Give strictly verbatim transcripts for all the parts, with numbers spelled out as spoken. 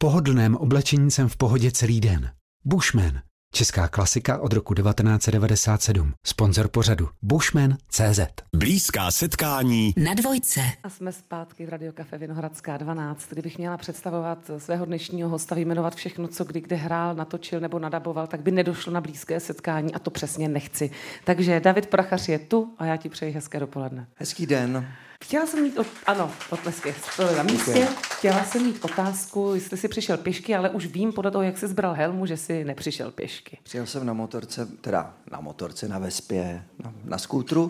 pohodlném oblečení jsem v pohodě celý den. Bushman. Česká klasika od roku devatenáct set devadesát sedm. Sponzor pořadu Bushman tečka cé zet. Blízká setkání na Dvojce. A jsme zpátky v Radiokafe Vinohradská dvanáct. Kdybych měla představovat svého dnešního hosta, vyjmenovat všechno, co kdy kde hrál, natočil nebo nadaboval, tak by nedošlo na blízké setkání a to přesně nechci. Takže David Prachař je tu a já ti přeji hezké dopoledne. Hezký den. Chtěla jsem mít, od... ano, potlesky, byly na místě. Chtěla jsem mít otázku, jestli jsi přišel pěšky, ale už vím podle toho, jak jsi zbral helmu, že jsi nepřišel pěšky. Přijel jsem na motorce, teda na motorce, na Vespě, na, na skútru,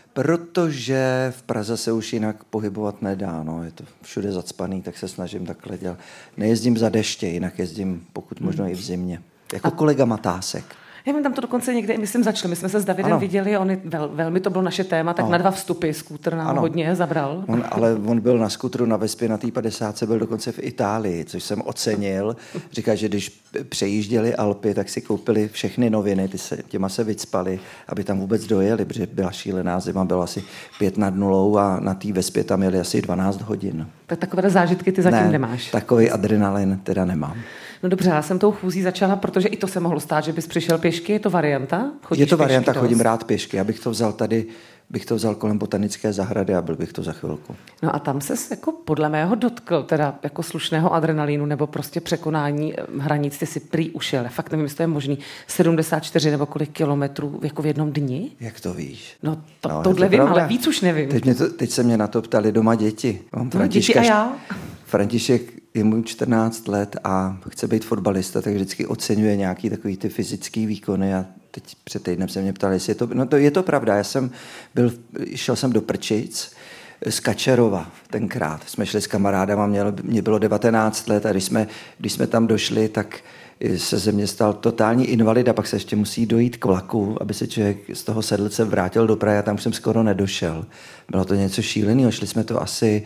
protože v Praze se už jinak pohybovat nedá, no, je to všude zacpaný, tak se snažím takhle dělat. Nejezdím za deště, jinak jezdím pokud možno hmm. i v zimě. Jako a... kolega Matásek. Já vím, tam to dokonce někde, myslím, začali. My jsme se s Davidem ano. viděli, on je, vel, velmi to bylo naše téma, tak ano. na dva vstupy skútr nám ano. hodně zabral. On, ale on byl na skútru na Vespě, na té padesátce, byl dokonce v Itálii, což jsem ocenil. Říká, že když přejížděli Alpy, tak si koupili všechny noviny, ty se, těma se vycpali, aby tam vůbec dojeli, protože byla šílená zima, bylo asi pět nad nulou a na té Vespě tam jeli asi dvanáct hodin. Tak takové zážitky ty zatím ne, nemáš. Takový adrenalin teda nemám. No dobře, já jsem tou chůzí začala, protože i to se mohlo stát, že bys přišel pěšky. Je to varianta? Chodíš je to varianta, dost? Chodím rád pěšky. Já bych to vzal tady, bych to vzal kolem botanické zahrady a byl bych to za chvilku. No a tam ses jako podle mého dotkl, teda jako slušného adrenalínu nebo prostě překonání hranic, ty si prý ušel. Fakt nevím, jestli to je možný. sedmdesát čtyři nebo kolik kilometrů jako v jednom dni? Jak to víš? No, to, no tohle to vím, pravda. Ale víc už nevím. Teď, mě to, teď se mě na to ptali doma děti. Mám no, děti a já? František je mu čtrnáct let a chce být fotbalista, tak vždycky oceňuje nějaký takový ty fyzický výkony a teď před týdnem se mě ptali, jestli je to, no to je to pravda, já jsem byl, šel jsem do Prčic z Kačerova tenkrát, jsme šli s kamarádama, mělo, mě bylo devatenáct let a když jsme, když jsme tam došli, tak se ze mě stal totální invalida, pak se ještě musí dojít k vlaku, aby se člověk z toho sedlce vrátil do Prahy a tam jsem skoro nedošel. Bylo to něco šíleného, šli jsme to asi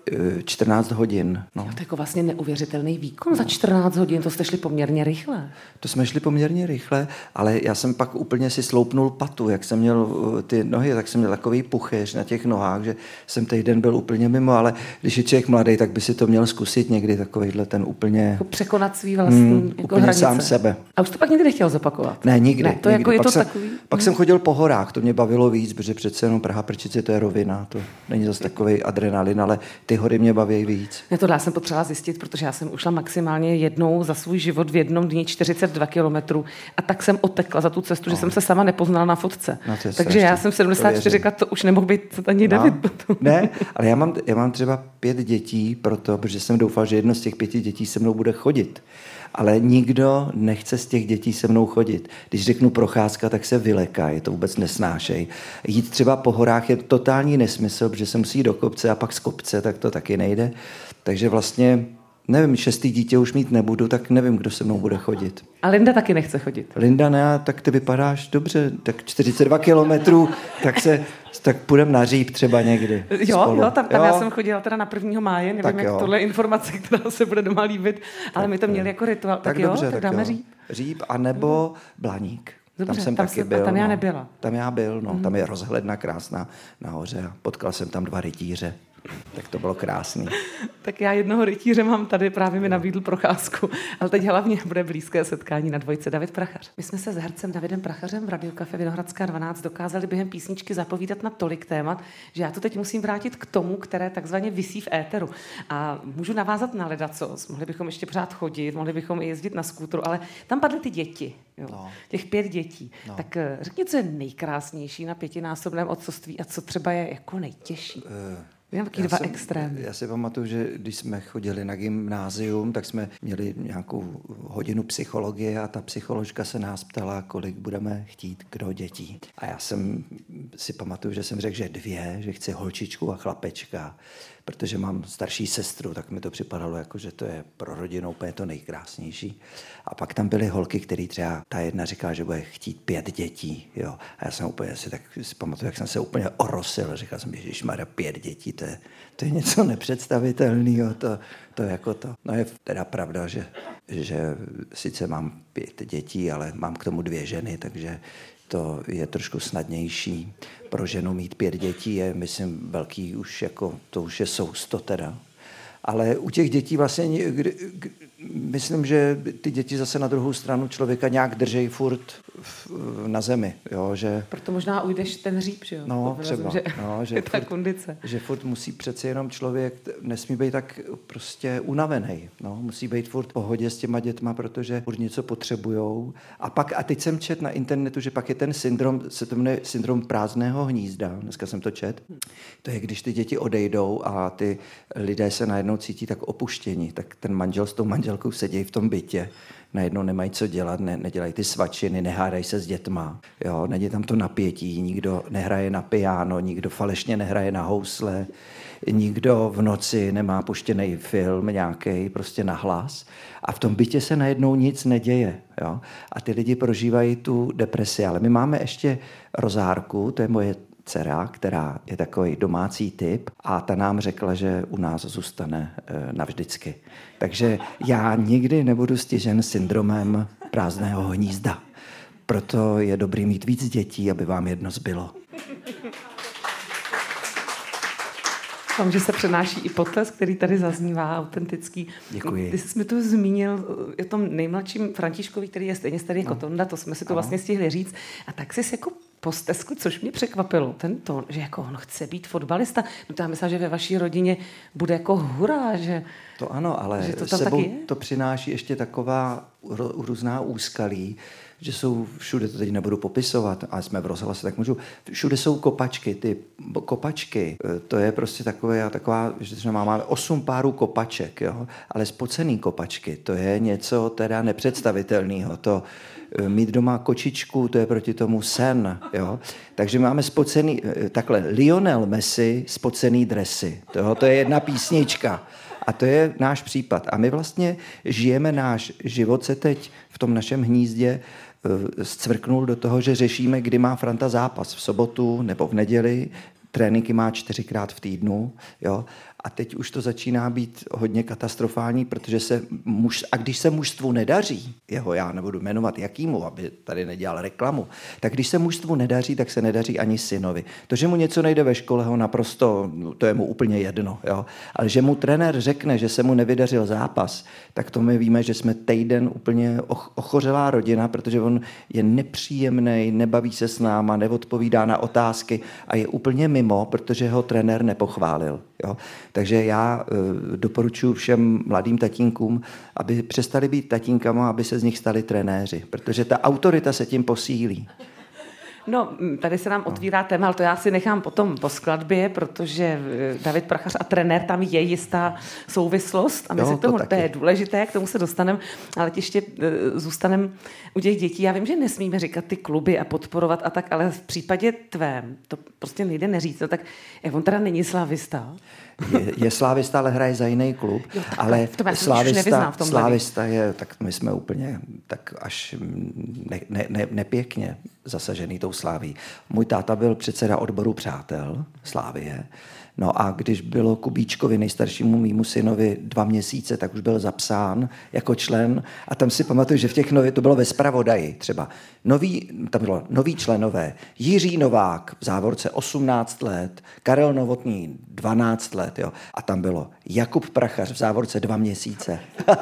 čtrnáct hodin. No. Jo, to je jako vlastně neuvěřitelný výkon. No. Za čtrnáct hodin, to jste šli poměrně rychle. To jsme šli poměrně rychle, ale já jsem pak úplně si sloupnul patu, jak jsem měl ty nohy, tak jsem měl takový puchéř na těch nohách, že jsem týden byl úplně mimo, ale když je člověk mladý, tak by si to měl zkusit někdy takovýhle ten úplně... Jako překonat svý vlastní mm, jako úplně hranice. Sám sebe. A už to pak nikdy nechtěl zopakovat? Ne, nikdy. Ne, to nikdy. Jako je pak to jsem, takový... Pak mm. jsem chodil po horách, to mě bavilo víc, protože přece jenom Praha Prčice, to je rovina, to není zase takový adrenalin, ale ty hory mě baví víc. Ne, tohle já jsem potřebovala zjistit, protože já jsem ušla maximálně jednou za svůj život v jednom dni čtyřicet dva kilometrů a tak jsem otekla za tu cestu, no. že jsem se sama nepoznala na fotce. No, Takže strašný. Já jsem sedmdesát čtyři říkala, to už nemohl být ani no. David. Ne, ale já mám, já mám třeba pět dětí, proto, protože jsem doufal, že jedno z těch pěti dětí se mnou bude chodit. Ale nikdo nechce z těch dětí se mnou chodit. Když řeknu procházka, tak se vylekají, to vůbec nesnášej. Jít třeba po horách je totální nesmysl, protože se musí do kopce a pak z kopce, tak to taky nejde. Takže vlastně, nevím, šestý dítě už mít nebudu, tak nevím, kdo se mnou bude chodit. A Linda taky nechce chodit. Linda ne, tak ty vypadáš dobře, tak čtyřicet dva kilometrů, tak se, tak půjdem na Říp třeba někdy. Jo, spolu. jo, tam, tam jo. Já jsem chodila teda na prvního máje, nevím, tak jak jo. tohle je informace, která se bude doma líbit, ale tak my to měli jako rituál. Tak, tak jo, dobře, tak, tak dáme jo. Říp. Říp anebo Blaník. Dobře, tam jsem tam taky se, byl. A tam já no. nebyla. Tam já byl, no. Mm. Tam je rozhledna krásná nahoře a potkal jsem tam dva rytíře. Tak to bylo krásný. Tak já jednoho rytíře mám tady, právě mi nabídl procházku, ale teď hlavně bude blízké setkání na Dvojce. David Prachař. My jsme se s hercem Davidem Prachařem v Radiokafe Vinohradská dvanáct dokázali během písničky zapovídat na tolik témat, že já to teď musím vrátit k tomu, které takzvaně visí v éteru. A můžu navázat na ledacos. Mohli bychom ještě pořád chodit, mohli bychom i jezdit na skútru, ale tam padly ty děti. Jo. No. Těch pět dětí. No. Tak řekni, co je nejkrásnější na pětinásobném otcovství a co třeba je jako nejtěžší. Uh. Já, dva jsem, extrémy. Já si pamatuju, že když jsme chodili na gymnázium, tak jsme měli nějakou hodinu psychologie a ta psycholožka se nás ptala, kolik budeme chtít kdo dětí. A já jsem si pamatuju, že jsem řekl, že dvě, že chci holčičku a chlapečka, protože mám starší sestru, tak mi to připadalo jako, že to je pro rodinu úplně to nejkrásnější. A pak tam byly holky, které třeba, ta jedna říkala, že bude chtít pět dětí, jo. A já jsem úplně si tak si pamatuju, jak jsem se úplně orosil, říkal jsem, ježišmarja, pět dětí, to je, to je něco nepředstavitelného, to, to jako to. No je teda pravda, že, že sice mám pět dětí, ale mám k tomu dvě ženy, takže to je trošku snadnější. Pro ženu mít pět dětí je, myslím, velký už jako, to už je sousto teda. Ale u těch dětí vlastně, kdy, myslím, že ty děti zase na druhou stranu člověka nějak držej furt v, na zemi, jo, že... Proto možná ujdeš ten hříb, že jo? No, to třeba. Že, no, že je ta furt, kondice. Že furt musí přeci jenom člověk, nesmí být tak prostě unavený, no, musí být furt v pohodě s těma dětma, protože furt něco potřebujou. A pak, a teď jsem čet na internetu, že pak je ten syndrom, se to jmenuje syndrom prázdného hnízda, dneska jsem to čet, to je, když ty děti odejdou a ty lidé se najednou cítí tak opuštění, tak ten manžel s tou manželkou sedí v tom bytě, najednou nemají co dělat, ne, nedělají ty svačiny, nehádají se s dětma, jo, není tam to napětí, nikdo nehraje na piano, nikdo falešně nehraje na housle, nikdo v noci nemá puštěný film nějaký prostě na hlas a v tom bytě se najednou nic neděje, jo, a ty lidi prožívají tu depresi, ale my máme ještě Rozárku, to je moje dcera, která je takový domácí typ a ta nám řekla, že u nás zůstane e, navždycky. Takže já nikdy nebudu stižen syndromem prázdného hnízda. Proto je dobrý mít víc dětí, aby vám jedno zbylo. Doufám, že se přenáší i potlesk, který tady zaznívá, autentický. Děkuji. Ty jsi mi to zmínil o tom nejmladším Františkovi, který je stejně starý jako no. Tonda, to jsme si to ano. vlastně stihli říct. A tak jsi jako posteskl, což mě překvapilo, ten tón, že jako on chce být fotbalista. No to já myslím, že ve vaší rodině bude jako hurá, že... To ano, ale že to tam sebou taky je? To přináší ještě taková různá úskalí, že jsou všude, to teď nebudu popisovat, ale jsme v rozhlase, tak můžu, všude jsou kopačky, ty kopačky, to je prostě takové, taková, že máme osm párů kopaček, jo, ale spocený kopačky, to je něco teda nepředstavitelného, to mít doma kočičku, to je proti tomu sen, jo, takže máme spocený, takhle, Lionel Messi, spocený dresy, toho, to je jedna písnička. A to je náš případ. A my vlastně žijeme náš život se teď v tom našem hnízdě zcvrknul do toho, že řešíme, kdy má Franta zápas, v sobotu nebo v neděli, tréninky má čtyřikrát v týdnu, jo. A teď už to začíná být hodně katastrofální, protože se muž, a když se mužstvu nedaří, jeho já nebudu jmenovat jakýmu, aby tady nedělal reklamu, tak když se mužstvu nedaří, tak se nedaří ani synovi. To, že mu něco nejde ve škole, ho naprosto, to je mu úplně jedno, jo. Ale že mu trenér řekne, že se mu nevydařil zápas, tak to my víme, že jsme týden úplně ochořelá rodina, protože on je nepříjemný, nebaví se s náma, neodpovídá na otázky a je úplně mimo, protože ho trenér nepochválil, jo. Takže já e, doporučuji všem mladým tatínkům, aby přestali být tatínkama, aby se z nich stali trenéři, protože ta autorita se tím posílí. No, tady se nám otvírá téma, ale to já si nechám potom po skladbě, protože David Prachař a trenér, tam je jistá souvislost a my se k tomu, to, to je důležité, k tomu se dostaneme, ale ještě zůstaneme u těch dětí. Já vím, že nesmíme říkat ty kluby a podporovat a tak, ale v případě tvém, to prostě nejde neříct, no tak jak on teda není slávista? Je, je slávista, ale hraje za jiný klub, jo, tak, ale slávista, slávista je, tak my jsme úplně tak až ne, ne, ne, nepěkně zasažený tou Sláví. Můj táta byl předseda odboru přátel Slávie, no a když bylo Kubíčkovi, nejstaršímu mýmu synovi, dva měsíce, tak už byl zapsán jako člen a tam si pamatuju, že v těch nových, to bylo ve zpravodaji třeba, nový, tam bylo noví členové, Jiří Novák v závorce osmnáct let, Karel Novotný dvanáct let, jo, a tam bylo Jakub Prachař v závorce dva měsíce.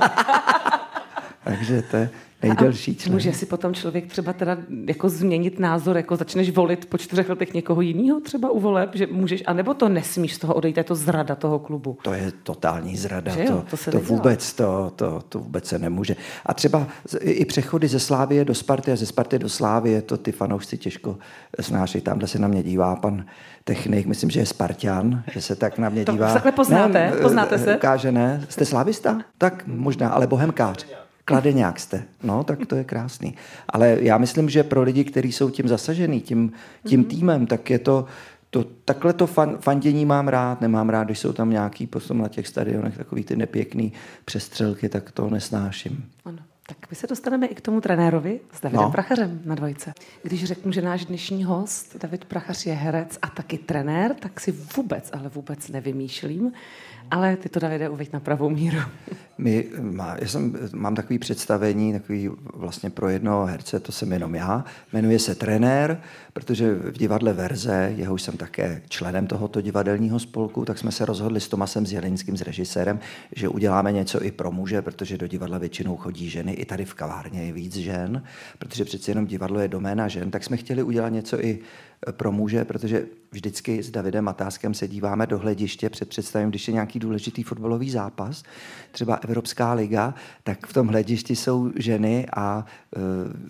Takže to je nejdelší člen. Může si potom člověk třeba teda jako změnit názor, jako začneš volit po čtyřech letech někoho jiného třeba u voleb, že můžeš, anebo to nesmíš z toho odejít, je to zrada toho klubu? To je totální zrada, jo, to, to, to vůbec, to, to, to vůbec se nemůže. A třeba i přechody ze Slávie do Sparty a ze Sparty do Slávie, to ty fanoušci těžko snášejí. Tamhle se na mě dívá pan technik, myslím, že je Spartan, že se tak na mě to dívá. Takhle poznáte, ne, poznáte se? Káže ne, jste slávista? Tak možná, ale bohemkář. Kladeňák jste. No, tak to je krásný. Ale já myslím, že pro lidi, kteří jsou tím zasažený, tím, tím týmem, tak je to, to takhle to fan, fandění mám rád, nemám rád, když jsou tam nějaký potom na těch stadionech takový ty nepěkný přestřelky, tak to nesnáším. Ano. Tak my se dostaneme i k tomu trenérovi s Davidem No. Prachařem na dvojce. Když řeknu, že náš dnešní host David Prachař je herec a taky trenér, tak si vůbec, ale vůbec nevymýšlím. Ale ty to, Davide, uveď na pravou míru. My, má, já jsem, mám takový představení, takový vlastně pro jednoho herce, to jsem jenom já, jmenuje se trenér, protože v divadle Verze, jehož jsem také členem tohoto divadelního spolku, tak jsme se rozhodli s Tomasem Zjelinským, s režisérem, že uděláme něco i pro muže, protože do divadla většinou chodí ženy, i tady v kavárně je víc žen, protože přeci jenom divadlo je doména žen, tak jsme chtěli udělat něco i pro muže, protože vždycky s Davidem Matáskem se díváme do hlediště před představením, když je nějaký důležitý fotbalový zápas, třeba Evropská liga, tak v tom hledišti jsou ženy a e,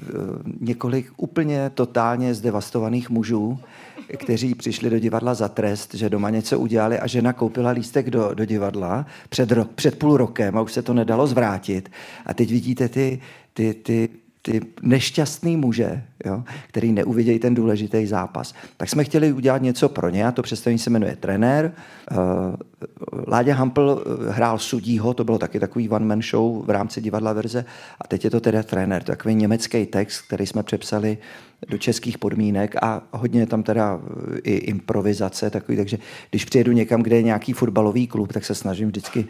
několik úplně totálně zdevastovaných mužů, kteří přišli do divadla za trest, že doma něco udělali a žena koupila lístek do, do divadla před, rok, před půl rokem a už se to nedalo zvrátit. A teď vidíte ty, ty, ty ty nešťastný muže, jo, který neuvidějí ten důležitý zápas. Tak jsme chtěli udělat něco pro ně a to představení se jmenuje Trenér. Uh, Láďa Hampl hrál sudího, to bylo taky takový one-man show v rámci divadla Verze a teď je to teda Trenér. To je takový německý text, který jsme přepsali do českých podmínek a hodně je tam teda i improvizace takový, takže když přijedu někam, kde je nějaký fotbalový klub, tak se snažím vždycky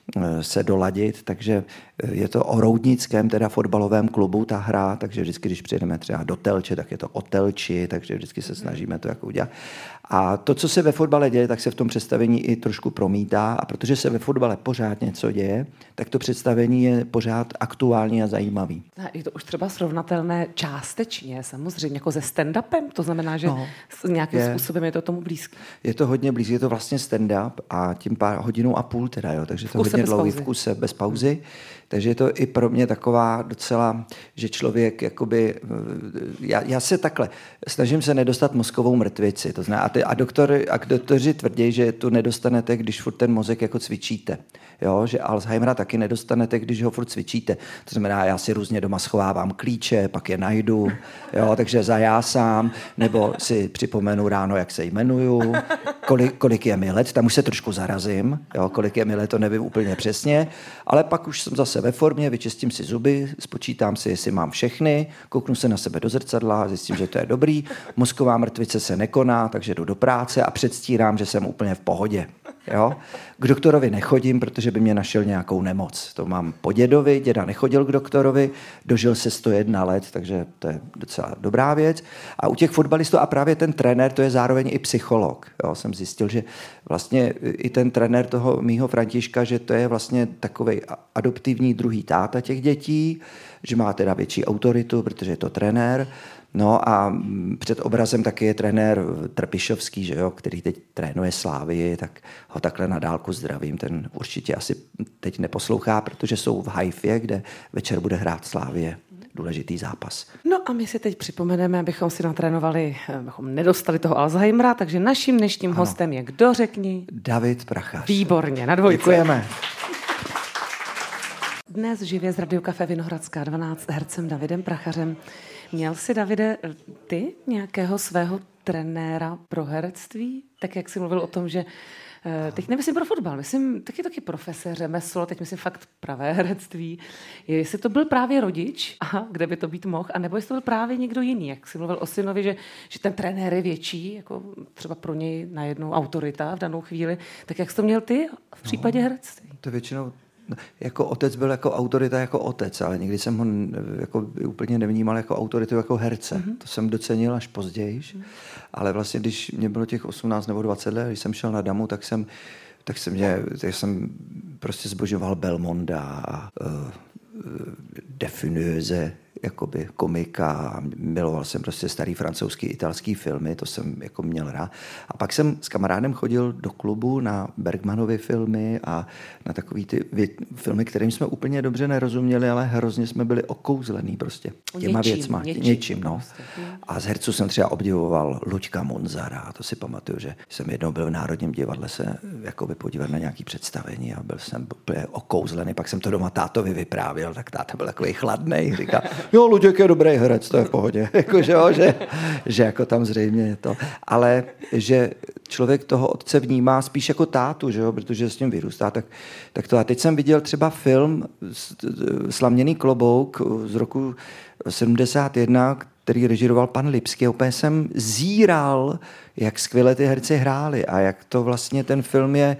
se doladit, takže je to o roudnickém teda fotbalovém klubu ta hra, takže vždycky, když přijedeme třeba do Telče, tak je to o Telči, takže vždycky se snažíme to jako udělat. A to, co se ve fotbale děje, tak se v tom představení i trošku promítá a protože se ve fotbale pořád něco děje, tak to představení je pořád aktuální a zajímavý. A je to už třeba srovnatelné částečně, samozřejmě, jako se stand-upem, to znamená, že no, nějakým je, způsobem je to tomu blízké. Je to hodně blízké, je to vlastně stand-up a tím pár hodinu a půl teda, jo, takže to je hodně dlouhý, v kuse bez pauzy. Takže je to i pro mě taková docela, že člověk jakoby, já, já se takhle, snažím se nedostat mozkovou mrtvici, to znamená, a, ty, a, doktor, a doktoři tvrdí, že tu nedostanete, když furt ten mozek jako cvičíte. Jo, že Alzheimera taky nedostanete, když ho furt cvičíte. To znamená, já si různě doma schovávám klíče, pak je najdu, jo, takže zajásám, nebo si připomenu ráno, jak se jmenuju, kolik, kolik je mi let, tam už se trošku zarazím, jo, kolik je mi let, to nevím úplně přesně, ale pak už jsem zase ve formě, vyčistím si zuby, spočítám si, jestli mám všechny, kouknu se na sebe do zrcadla, zjistím, že to je dobrý, mozková mrtvice se nekoná, takže jdu do práce a předstírám, že jsem úplně v pohodě. Jo? K doktorovi nechodím, protože by mě našel nějakou nemoc. To mám po dědovi, děda nechodil k doktorovi, dožil se sto jedna let, takže to je docela dobrá věc. A u těch fotbalistů a právě ten trenér, to je zároveň i psycholog. Jo? Jsem zjistil, že vlastně i ten trenér toho mýho Františka, že to je vlastně takovej adoptivní druhý táta těch dětí, že má teda větší autoritu, protože je to trenér. No a před obrazem taky je trenér Trpišovský, že jo, který teď trénuje Slávii, tak ho takhle na dálku zdravím. Ten určitě asi teď neposlouchá, protože jsou v Haifě, kde večer bude hrát Slávie. Důležitý zápas. No a my si teď připomeneme, abychom si natrénovali, abychom nedostali toho Alzheimera, takže naším dnešním ano. hostem je kdo, řekni? David Prachař. Výborně, na dvojce. Děkujeme. Dnes živě z Radio Café Vinohradská dvanáct hercem Davidem Prachařem. Měl jsi, Davide, ty nějakého svého trenéra pro herectví? Tak jak jsi mluvil o tom, že teď nemyslím pro fotbal, myslím taky taky profese, řemeslo, teď myslím fakt pravé herectví. Jestli to byl právě rodič, aha, kde by to být mohl, anebo jestli to byl právě někdo jiný, jak jsi mluvil o synovi, že, že ten trenér je větší, jako třeba pro něj najednou autorita v danou chvíli, tak jak jsi to měl ty v případě no, herectví? To většinou jako otec byl jako autorita jako otec, ale nikdy jsem ho jako úplně nevnímal jako autoritu jako herce. Mm-hmm. To jsem docenil až později. Mm-hmm. Ale vlastně, když mě bylo těch osmnáct nebo dvacet let, když jsem šel na Damu, tak jsem, tak jsem, mě, tak jsem prostě zbožoval Belmonda a uh, Defineuse, jakoby komika, miloval jsem prostě starý francouzský, italský filmy, to jsem jako měl rád. A pak jsem s kamarádem chodil do klubu na Bergmanovy filmy a na takový ty vě- filmy, kterým jsme úplně dobře nerozuměli, ale hrozně jsme byli okouzlený prostě těma něčím, věcma. Něčím, něčím no. Prostě. A z herců jsem třeba obdivoval Luďka Monzara, to si pamatuju, že jsem jednou byl v Národním divadle se jakoby podívat na nějaký představení a byl jsem úplně okouzlený, pak jsem to doma tátovi vyprávěl, tak táta byl takový chladnej, říkal, jo, Luděk je dobrý herec, to je v pohodě. jako, že, jo, že, že jako tam zřejmě je to. Ale že člověk toho otce vnímá spíš jako tátu, že jo, protože s ním vyrůstá. Tak, tak to. A teď jsem viděl třeba film Slaměný klobouk z roku sedmdesát jedna, který režíroval pan Lipský. Úplně jsem zíral, jak skvěle ty herci hráli a jak to vlastně ten film je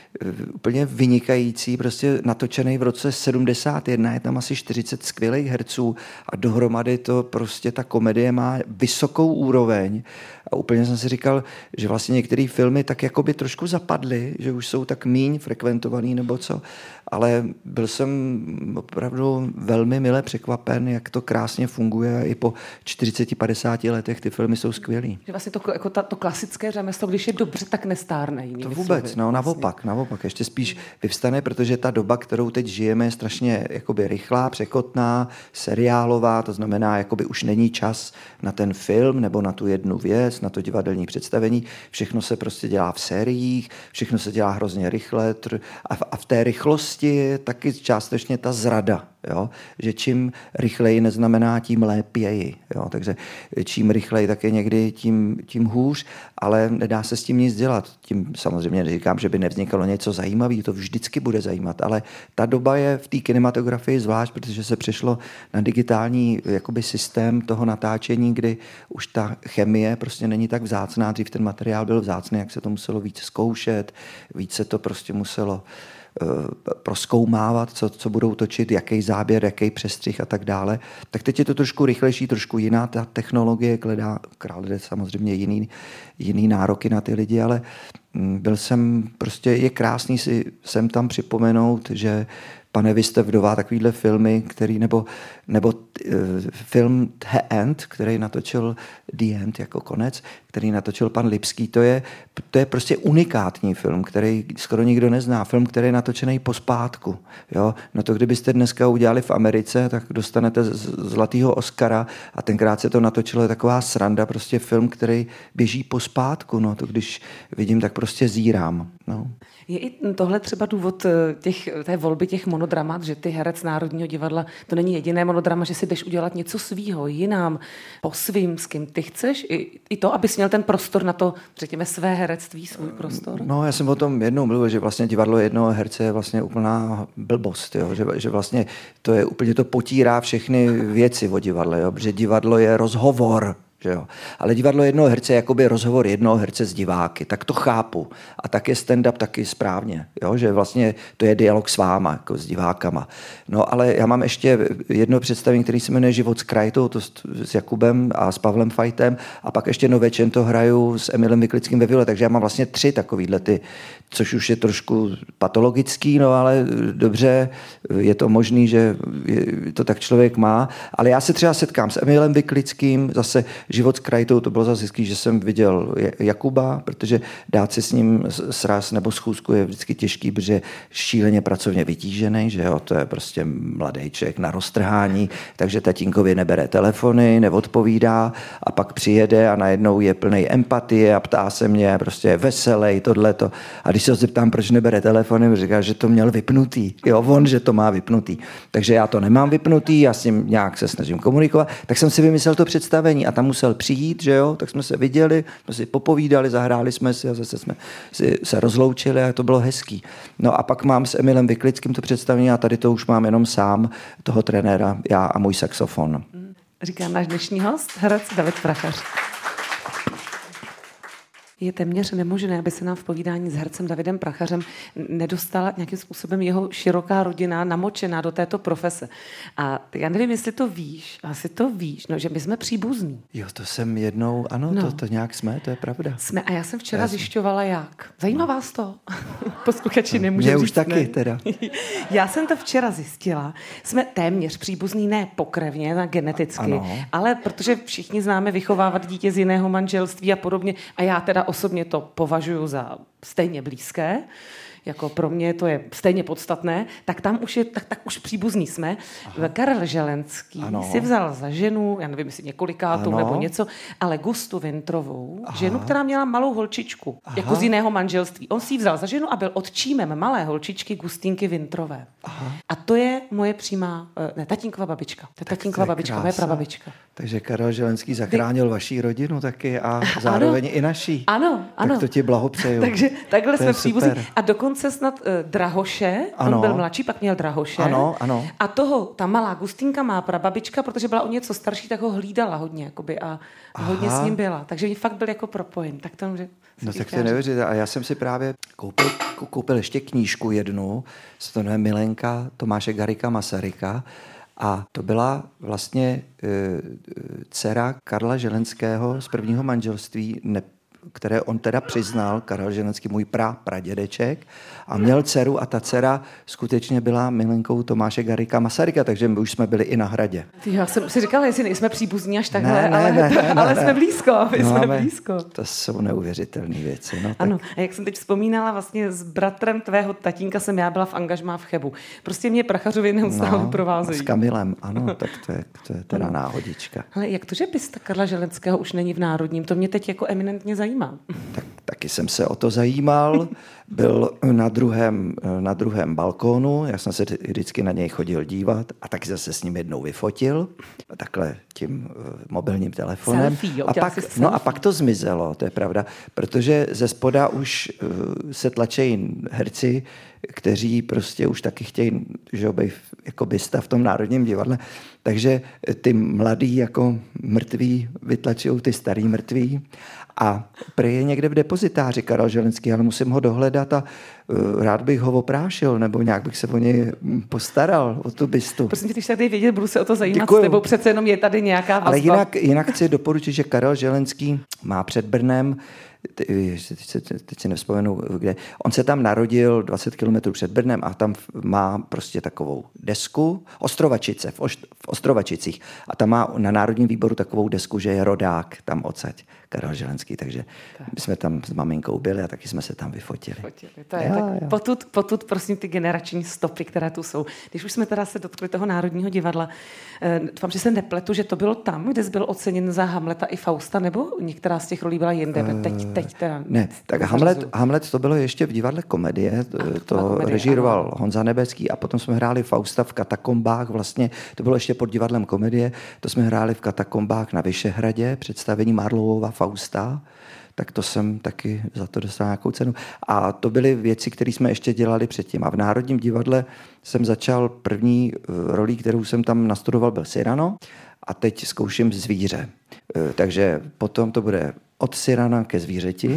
úplně vynikající, prostě natočený v roce sedmdesát jedna, je tam asi čtyřicet skvělých herců a dohromady to prostě ta komedie má vysokou úroveň a úplně jsem si říkal, že vlastně některé filmy tak jakoby trošku zapadly, že už jsou tak míň frekventovaný nebo co, ale byl jsem opravdu velmi mile překvapen, jak to krásně funguje a i po čtyřiceti padesáti letech ty filmy jsou skvělý. Že vlastně to, jako ta, to klasické řemeslo, když je dobře, tak nestárne. To vůbec, slovy, no vlastně. naopak, naopak, ještě spíš vyvstane, protože ta doba, kterou teď žijeme, je strašně jakoby rychlá, překotná, seriálová, to znamená, jakoby už není čas na ten film nebo na tu jednu věc, na to divadelní představení, všechno se prostě dělá v sériích, všechno se dělá hrozně rychle a v, a v té rychlosti je taky částečně ta zrada, jo? Že čím rychleji neznamená tím lépěji, jo? Takže čím rychleji, tak je někdy tím, tím hůř, ale nedá se s tím nic dělat. Tím samozřejmě neříkám, že by nevznikalo něco zajímavého, to vždycky bude zajímat, ale ta doba je v té kinematografii zvlášť, protože se přešlo na digitální jakoby systém toho natáčení, kdy už ta chemie prostě není tak vzácná, dřív ten materiál byl vzácný, jak se to muselo víc zkoušet, víc se to prostě muselo prozkoumávat, co, co budou točit, jaký záběr, jaký přestřih a tak dále. Tak teď je to trošku rychlejší, trošku jiná ta technologie, kládá, kládá samozřejmě jiný, jiný nároky na ty lidi, ale byl jsem, prostě je krásný si sem tam připomenout, že Pane, vy jste vdová, takovýhle filmy, který, nebo, nebo uh, film The End, který natočil The End jako konec, který natočil pan Lipský, to je, to je prostě unikátní film, který skoro nikdo nezná. Film, který je natočený pospátku. Jo? No to kdybyste dneska udělali v Americe, tak dostanete zlatýho Oscara a tenkrát se to natočilo, je taková sranda, prostě film, který běží pospátku. No to když vidím, tak prostě zírám. No. Je i tohle třeba důvod těch, té volby těch monodramat, že ty herec Národního divadla, to není jediné monodrama, že si jdeš udělat něco svýho, jinam, po svým, s kým ty chceš, i, i to, abys měl ten prostor na to, řekněme, své herectví, svůj prostor? No, já jsem o tom jednou mluvil, že vlastně divadlo jednoho herce je vlastně úplná blbost, jo? Že, že vlastně to je úplně to potírá všechny věci o divadle, jo? Protože divadlo je rozhovor. Že jo. Ale divadlo jednoho herce je jakoby rozhovor jednoho herce s diváky, tak to chápu. A tak je stand-up taky správně, jo? Že vlastně to je dialog s váma, jako s divákama. No ale já mám ještě jedno představení, který se jmenuje Život s krajtou, to s, s Jakubem a s Pavlem Fajtem a pak ještě Novečen to hraju s Emilem Vyklickým ve Vile, takže já mám vlastně tři takovýhle ty, což už je trošku patologický, no ale dobře, je to možný, že to tak člověk má, ale já se třeba setkám s Emilem Vyklickým, zase Život s krajtou, to bylo zase hezký, že jsem viděl Jakuba, protože dát si s ním sraz nebo schůzku je vždycky těžký, protože šíleně pracovně vytížený, že jo, to je prostě mladý člověk na roztrhání, takže tatínkovi nebere telefony, neodpovídá a pak přijede a najednou je plný empatie a ptá se mě, prostě je veselý, tohleto. A když se ho zeptám, proč nebere telefony, říká, že to měl vypnutý. Jo, on, že to má vypnutý. Takže já to nemám vypnutý, já s ním nějak se snažím komunikovat, tak jsem si vymyslel to představení a tam musel přijít, že jo, tak jsme se viděli, jsme si popovídali, zahráli jsme si a zase jsme si se rozloučili a to bylo hezký. No a pak mám s Emilem Vyklickým to představení a tady to už mám jenom sám, toho trenéra, já a můj saxofon. Říká náš dnešní host, herec David Prachař. Je téměř nemožné, aby se nám v povídání s hercem Davidem Prachařem nedostala nějakým způsobem jeho široká rodina namočená do této profese. A já nevím, jestli to víš, asi to víš, no, že my jsme příbuzní. Jo, to jsem jednou, ano, no. to, to nějak jsme, to je pravda. Jsme a já jsem včera já zjišťovala jak. Zajímá no. vás to? Posluchači no, nemůžu říct. Mě už taky ne. teda. Já jsem to včera zjistila. Jsme téměř příbuzní, ne pokrevně, na geneticky, ano. ale protože všichni známe vychovávat dítě z jiného manželství a podobně a já teda osobně to považuji za stejně blízké. jako pro mě to je stejně podstatné, tak tam už je, tak, tak už příbuzní jsme. Aha. Karel Želenský ano. si vzal za ženu, já nevím, jestli několikátou ano. nebo něco, ale Gustu Vintrovou, Aha. ženu, která měla malou holčičku, Aha. jako z jiného manželství. On si ji vzal za ženu a byl otčímem malé holčičky Gustínky Vintrové. Aha. A to je moje přímá, ne, tatínková babička. To je tatínková babička, moje prababička. Takže Karel Želenský zachránil Vy... vaší rodinu taky a zároveň ano. i naší. Ano, ano. Tak to ti blahopřeju. Takže takhle to jsme příbuzní. A dokonce snad uh, Drahoše, ano. on byl mladší, pak měl Drahoše. Ano, ano. A toho, ta malá Gustínka má prababička, protože byla o něco starší, tak ho hlídala hodně jakoby, a Aha. hodně s ním byla. Takže fakt byl jako propojen. Tak to, že no tak to nevěříte. A já jsem si právě koupil, koupil ještě knížku jednu, se to jmenuje Milenka Tomáše Garrigua Masaryka. A to byla vlastně e, dcera Karla Želenského z prvního manželství, ne, které on teda přiznal, Karel Želenský, můj pra, pradědeček, a měl dceru a ta dcera skutečně byla milenkou Tomáše Garrigua Masaryka, takže my už jsme byli i na Hradě. Já jsem si říkala, jestli nejsme příbuzní až takhle, ne, ne, ale, ne, ne, ale ne, jsme blízko, my no, jsme my, blízko. To jsou neuvěřitelné věci. No, tak. Ano, a jak jsem teď vzpomínala, vlastně s bratrem tvého tatínka jsem já byla v angažmá v Chebu. Prostě mě Prachařovi neustále no, provázejí. S Kamilem, ano, tak to je, to je teda ano. náhodička. Ale jak to, že bysta Karla Želenského už není v Národním, to mě teď jako eminentně zajímá. Tak, taky jsem se o to zajímal. Byl na druhém, na druhém balkónu, já jsem se vždycky na něj chodil dívat a taky zase s ním jednou vyfotil, takhle tím mobilním telefonem. Selfie, jo, a pak, no a pak to zmizelo, to je pravda, protože ze spoda už se tlačejí herci, kteří prostě už taky chtějí, že být jako bysta v tom Národním divadle. Takže ty mladí jako mrtví vytlačují ty starý mrtví. A prý je někde v depozitáři Karel Želenský, ale musím ho dohledat a uh, rád bych ho oprášil, nebo nějak bych se o něj postaral, o tu bystu. Prosím tě, když tady vědět, budu se o to zajímat. Děkuju. S tebou, přece jenom je tady nějaká vazba. Ale jinak, jinak chci doporučit, že Karel Želenský má před Brnem, teď, teď si nevzpomenu, kde, on se tam narodil dvacet kilometrů před Brnem a tam má prostě takovou desku, Ostrovačice, v, Ošt, v Ostrovačicích. A tam má na Národním výboru takovou desku, že je rodák tam odsaď, Karel Želenský, takže my jsme tam s maminkou byli a taky jsme se tam vyfotili. Fotili. To je, jo, tak jo. Potud, potud, prosím, ty generační stopy, které tu jsou. Když už jsme teda se dotkli toho Národního divadla, doufám, že se nepletu, že to bylo tam, kde jsi byl oceněn za Hamleta i Fausta, nebo některá z těch rolí byla jinde? Uh, teď, teď teda. Ne, tak Hamlet, Hamlet to bylo ještě v divadle Komedie, to, a, to komedie, režíroval ano. Honza Nebecký a potom jsme hráli Fausta v Katakombách, vlastně to bylo ještě pod divadlem Komedie, to jsme hráli v Katakombách na Vyšehradě, představení Marlowova Fausta, tak to jsem taky za to dostal nějakou cenu. A to byly věci, které jsme ještě dělali předtím. A v Národním divadle jsem začal první roli, kterou jsem tam nastudoval, byl Cyrano a teď zkouším Zvíře. Takže potom to bude od Cyrana ke Zvířeti.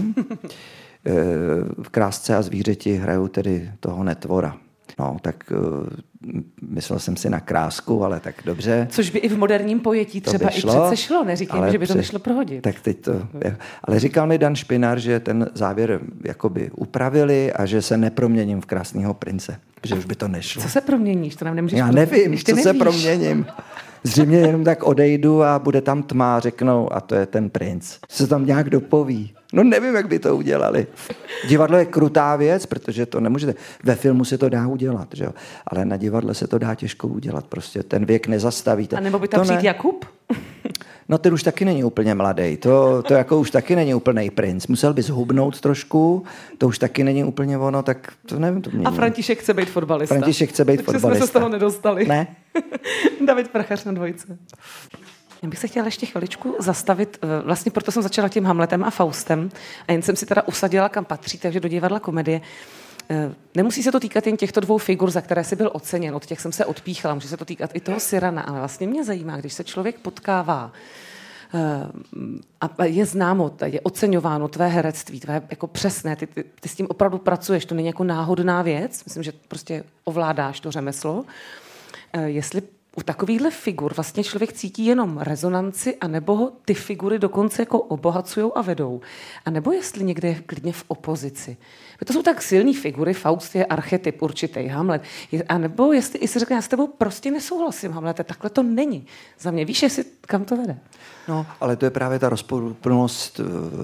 V Krásce a Zvířeti hraju tedy toho netvora. No, tak uh, myslel jsem si na Krásku, ale tak dobře. Což by i v moderním pojetí třeba i přece šlo, neříkej mi, že by to nešlo prohodit. Tak teď to, ale říkal mi Dan Špinár, že ten závěr jakoby upravili a že se neproměním v Krásného prince, že už by to nešlo. Co se proměníš? To nám nemůžeš Já nevím, co nevíš. se proměním. Zřejmě jenom tak odejdu a bude tam tma, řeknou, a to je ten princ. Se tam nějak dopoví. No nevím, jak by to udělali. Divadlo je krutá věc, protože to nemůžete. Ve filmu se to dá udělat, že jo? Ale na divadle se to dá těžko udělat. Prostě ten věk nezastavíte. A nebo by tam přijít Jakub? No ten už taky není úplně mladý. To, to jako už taky není úplnej princ. Musel by zhubnout trošku, to už taky není úplně ono, tak to nevím. To A František chce být fotbalista. František chce být tak fotbalista. Takže jsme se z toho nedostali. Ne? David Prachař na dvojce. Já bych se chtěla ještě chviličku zastavit, vlastně proto jsem začala tím Hamletem a Faustem a jen jsem si teda usadila, kam patří, takže do divadla Komedie. Nemusí se to týkat jen těchto dvou figur, za které jsi byl oceněn, od těch jsem se odpíchala, může se to týkat i toho Cyrana, ale vlastně mě zajímá, když se člověk potkává a je známo, je oceňováno tvé herectví, tvé jako přesné, ty, ty, ty s tím opravdu pracuješ, to není jako náhodná věc, myslím, že prostě ovládáš to řemeslo. Jestli u takovýchhle figur vlastně člověk cítí jenom rezonanci, anebo ho ty figury dokonce jako obohacujou a vedou. A nebo jestli někde je klidně v opozici. To jsou tak silný figury, Faust je archetyp určitý, Hamlet. A nebo jestli, jestli řekne, já s tebou prostě nesouhlasím, Hamlete, takhle to není. Za mě víš, jestli kam to vede? No, ale to je právě ta rozporuplnost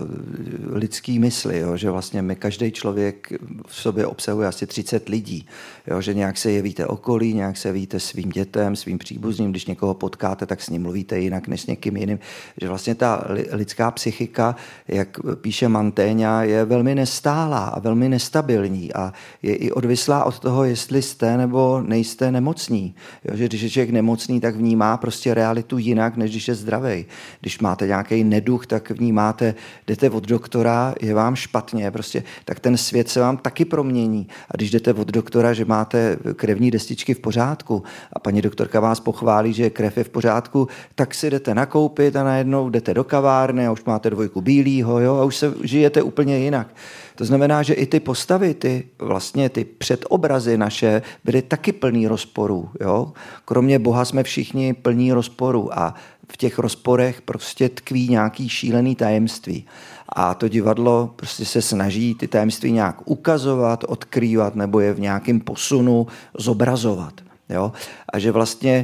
lidský mysli, jo? Že vlastně my, každý člověk v sobě obsahuje asi třicet lidí, jo? Že nějak se jevíte okolí, nějak se jevíte svým dětem, svým příbuzným, když někoho potkáte, tak s ním mluvíte jinak než s někým jiným. Že vlastně ta lidská psychika, jak píše Mantegna, je velmi nestálá a velmi nestabilní a je i odvislá od toho, jestli jste nebo nejste nemocní. Jo? Že když je člověk nemocný, tak vnímá prostě realitu jinak, než když je zdravej. Když máte nějaký neduch, tak vnímáte, jdete od doktora, je vám špatně, prostě, tak ten svět se vám taky promění. A když jdete od doktora, že máte krevní destičky v pořádku a paní doktorka vás pochválí, že krev je v pořádku, tak si jdete nakoupit a najednou jdete do kavárny a už máte dvojku bílýho, jo, a už se žijete úplně jinak. To znamená, že i ty postavy, ty vlastně ty předobrazy naše byly taky plný rozporů. Jo? Kromě Boha jsme všichni plní rozporů a v těch rozporech prostě tkví nějaký šílený tajemství. A to divadlo prostě se snaží ty tajemství nějak ukazovat, odkrývat nebo je v nějakém posunu zobrazovat. Jo? A že vlastně,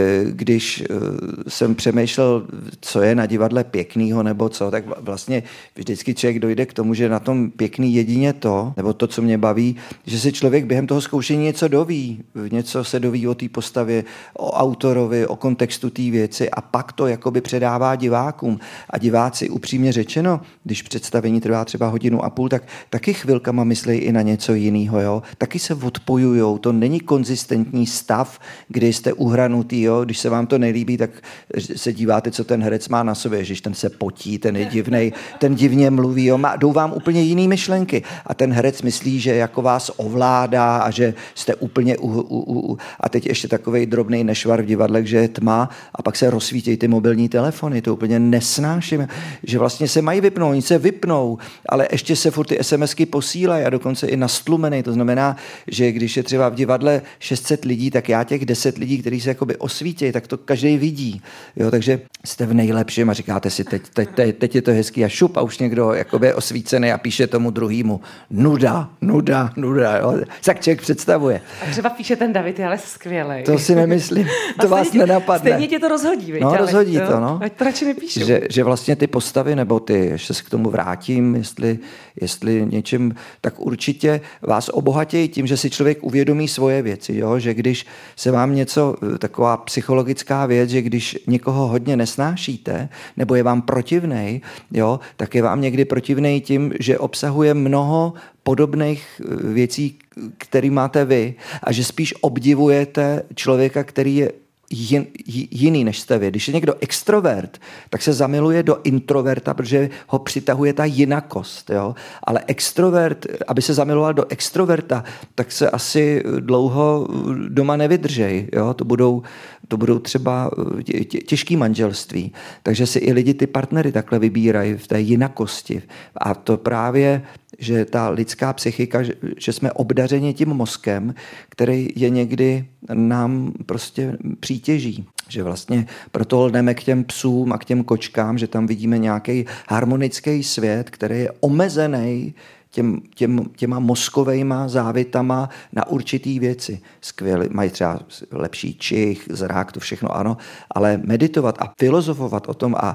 když jsem přemýšlel, co je na divadle pěknýho nebo co, tak vlastně vždycky člověk dojde k tomu, že na tom pěkný jedině to, nebo to, co mě baví, že si člověk během toho zkoušení něco doví. Něco se doví o té postavě, o autorovi, o kontextu té věci a pak to jakoby předává divákům. A diváci, upřímně řečeno, když představení trvá třeba hodinu a půl, tak taky chvilkama myslí i na něco jiného. Jo? Taky se odpojujou. To není konzistentní stav, kdy jste uhranutý. Jo? Když se vám to nelíbí, tak se díváte, co ten herec má na sobě. Ježiš, ten se potí, ten je divnej, ten divně mluví. Jo? Má, jdou vám úplně jiný myšlenky. A ten herec myslí, že jako vás ovládá a že jste úplně u, u, u, a teď ještě takovej drobnej nešvar v divadlech, že je tma a pak se rozsvítějí ty mobilní telefony. To úplně nesnáším. Že vlastně se mají vypnout, oni se vypnou, ale ještě se furt ty SMSky posílají a dokonce i nastlumený. To znamená, že když je třeba v divadle šest set lidí, tak já těch deset lidí, kteří se jakoby osvítějí, tak to každý vidí. Jo, takže jste v nejlepším a říkáte si, teď, teď, teď, teď je to hezký a šup a už někdo jakoby osvícený a píše tomu druhýmu nuda, nuda, nuda. Jo. Tak člověk představuje. A třeba píše ten David, je ale skvělej. To si nemyslím. To vás tě, nenapadne. Stejně tě to rozhodí. Viď, no, ale, rozhodí jo? to, no. Ať to radši nepíšu. Že, že vlastně ty postavy, nebo ty, ještě se k tomu vrátím, jestli, jestli něčím, tak určitě vás obohatějí tím, že si člověk uvědomí svoje věci. Jo? Že když se vám něco, taková psychologická věc, že když někoho hodně nesnášíte, nebo je vám protivnej, jo, tak je vám někdy protivnej tím, že obsahuje mnoho podobných věcí, který máte vy a že spíš obdivujete člověka, který je Jin, jiný než jste vy. Když je někdo extrovert, tak se zamiluje do introverta, protože ho přitahuje ta jinakost. Jo? Ale extrovert, aby se zamiloval do extroverta, tak se asi dlouho doma nevydržej. Jo? To budou, to budou třeba tě, tě, těžký manželství. Takže si i lidi ty partnery takhle vybírají v té jinakosti. A to právě, že ta lidská psychika, že, že jsme obdařeni tím mozkem, který je někdy nám prostě přítěží. Že vlastně proto jdeme k těm psům a k těm kočkám, že tam vidíme nějaký harmonický svět, který je omezený těm, těm, těma mozkovejma závitama na určitý věci. Skvělý, mají třeba lepší čich, zrak, to všechno ano, ale meditovat a filozofovat o tom a,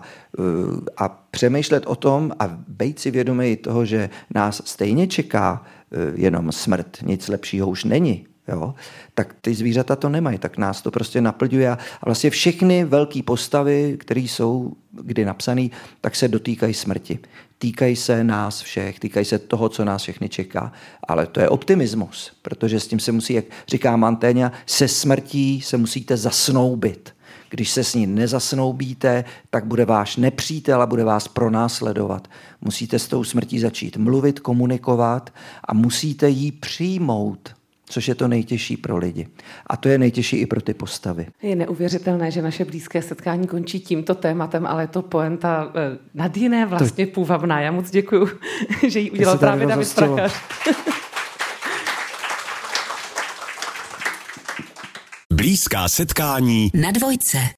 a přemýšlet o tom a být si vědomý toho, že nás stejně čeká jenom smrt, nic lepšího už není. Jo? Tak ty zvířata to nemají, tak nás to prostě naplňuje a vlastně všechny velké postavy, které jsou kdy napsané, tak se dotýkají smrti. Týkají se nás všech, týkají se toho, co nás všechny čeká, ale to je optimismus, protože s tím se musí, jak říká Mantegna, se smrtí se musíte zasnoubit. Když se s ní nezasnoubíte, tak bude váš nepřítel a bude vás pronásledovat. Musíte s tou smrtí začít mluvit, komunikovat a musíte ji přijmout, což je to nejtěžší pro lidi. A to je nejtěžší i pro ty postavy. Je neuvěřitelné, že naše blízké setkání končí tímto tématem, ale je to poenta eh, nad jiné vlastně to... půvabná. Já moc děkuju, že ji udělal právě David Prachař. Blízká setkání na dvojce.